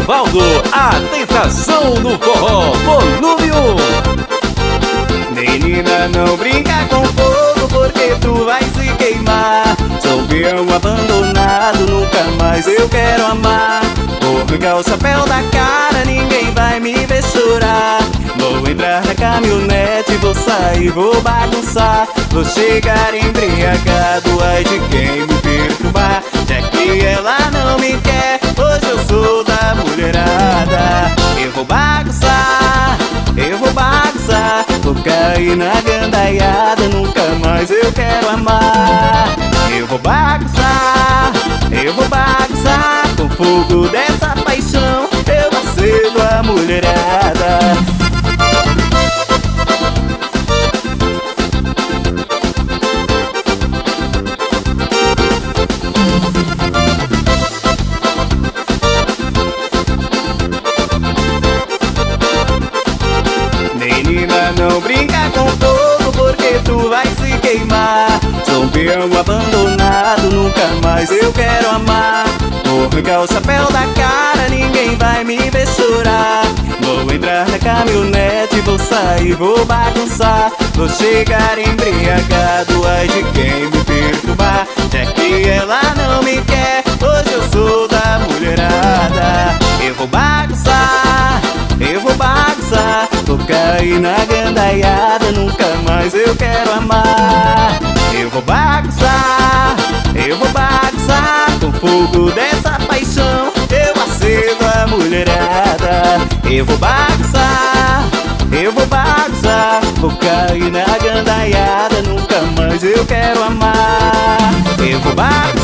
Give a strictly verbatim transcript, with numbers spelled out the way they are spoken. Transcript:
Evaldo, a tentação no forró, volume um. Menina, não brinca com fogo, porque tu vai se queimar. Sou eu abandonado, nunca mais eu quero amar. Vou arrancar o chapéu da cara, ninguém vai me ver chorar. Vou entrar na caminhonete, vou sair, vou bagunçar. Vou chegar embriagado, ai de quem me perturbar. Já que ela não me quer, hoje eu sou da mulherada. Eu vou bagunçar, eu vou bagunçar. Vou cair na gandaiada, nunca mais eu quero amar. Eu vou bagunçar, eu vou bagunçar. Com fogo dessa paixão, eu acendo a mulherada. Menina, não brinca com fogo, porque tu vai se queimar. Sou eu abandonado, nunca mais eu quero amar. Vou arrancar o chapéu da cara, ninguém vai me ver chorar. Vou entrar na caminhonete, vou sair, vou bagunçar. Vou chegar embriagado, ai de quem me perturbar. Já que ela não me quer, hoje eu sou da mulherada. Eu vou bagunçar, eu vou bagunçar. Vou cair na gandaiada, nunca mais eu quero amar. Eu vou bagunçar, eu vou bagunçar. Com fogo dessa paixão, eu acendo a mulherada. Eu vou bagunçar, eu vou bagunçar. Vou cair na gandaiada, nunca mais eu quero amar. Eu vou bagunçar.